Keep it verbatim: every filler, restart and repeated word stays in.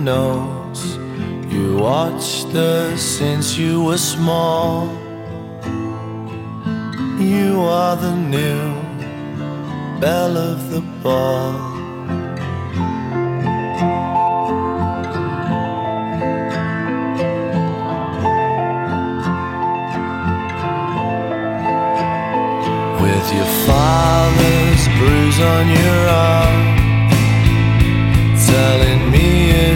knows you watched us since you were small. You are the new belle of the ball. With your father's bruise on your arm, telling